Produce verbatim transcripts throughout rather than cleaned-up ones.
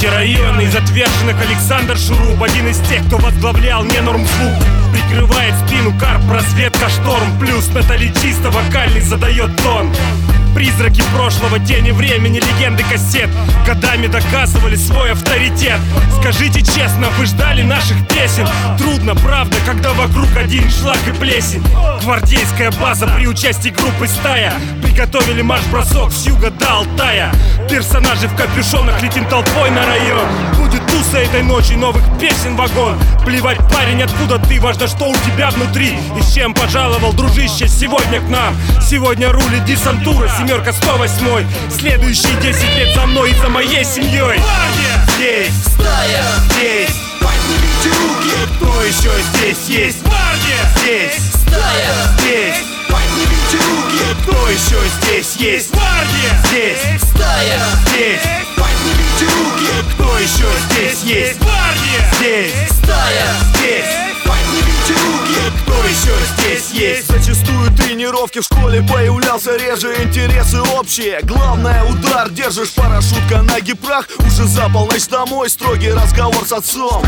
Здравствуйте, район из отверженных Александр Шуруп, один из тех, кто возглавлял Ненормзвук. Прикрывает спину карп, разведка шторм. Плюс Натали чисто вокальный задает тон. Призраки прошлого, тени времени, легенды кассет годами доказывали свой авторитет. Скажите честно, вы ждали наших песен? Трудно, правда, когда вокруг один шлак и плесень. Гвардейская база при участии группы «Стая» приготовили марш-бросок с юга до Алтая. Персонажи в капюшонах летим толпой на район. Будет туса этой ночью, новых песен вагон. Плевать, парень, откуда ты, важно, что у тебя внутри. И с чем пожаловал, дружище, сегодня к нам. Сегодня рулит десантура, семерка сто восемь. Следующие десять лет за мной и за моей семьей. Здесь Стая, здесь поднимите руки. кто еще здесь есть? Здесь Стая, здесь поднимите руки. кто еще здесь есть? Здесь Стая, здесь поднимите руки. кто еще здесь есть? Здесь Стая, здесь поднимите руки. кто еще здесь есть? Зачастую тренировки в школе появлялся реже, интересы общие. Главное, удар, держишь парашют, на гипрах. Уже за полночь домой, строгий разговор с отцом.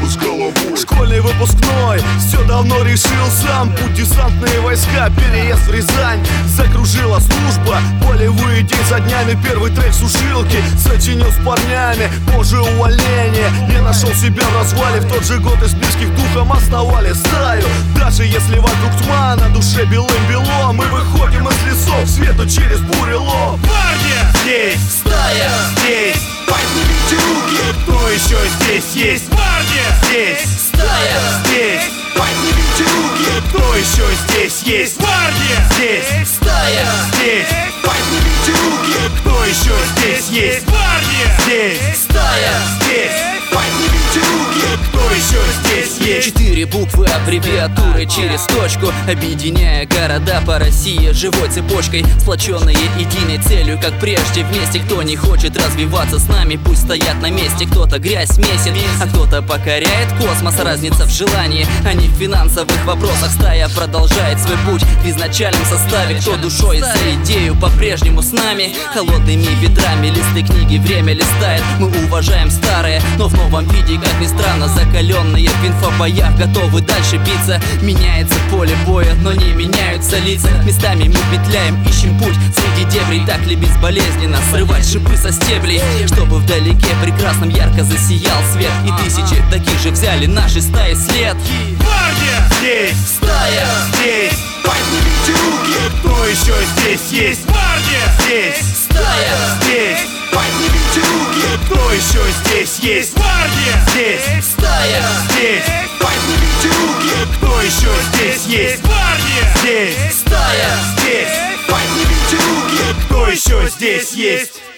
Школьный выпускной, все давно решил сам. Путь десантные войска, переезд в Рязань. Закружила служба, полевые день за днями. Первый трек сушилки, сочинил с парнями. Позже увольнение, не нашел себя в развале. В тот же год из близких духом основали стаю. Даже если вокруг тьма, на душе белым-бело. Мы выходим из лесов, свету через бурелом. Здесь Стая, здесь поднимите руки. кто еще здесь есть? Здесь Стая, здесь поднимите руки. кто еще здесь есть? Здесь Стая, здесь поднимите руки. кто еще здесь есть? Здесь Стая, здесь поднимите руки. кто еще здесь есть? Четыре буквы аббревиатуры через точку, объединяя города по России живой цепочкой, сплоченные единой целью, как прежде. Вместе, кто не хочет развиваться с нами, пусть стоят на месте. Кто-то грязь месит, а кто-то покоряет космос. Разница в желании, а не в финансовых вопросах. Стая продолжает свой путь в изначальном составе. Кто душой за идею по-прежнему с нами. Холодными ветрами листы книги время листает. Мы уважаем старые, но в новом виде, как ни странно, закаленные в инфобоях, готовы дальше биться. Меняется поле боя, но не меняются лица. Местами мы петляем, ищем путь среди дебрей. Так ли безболезненно срывать шипы со стеблей, чтобы вдалеке прекрасном ярко засиял свет. И тысячи таких же взяли наши стаи след. Здесь Стая, здесь поднимите руки. кто еще здесь есть? Здесь Стая, здесь поднимите руки. кто еще здесь есть? Здесь Стая, здесь поднимите руки. кто еще здесь есть? Здесь Стая, здесь поднимите руки. кто еще здесь есть?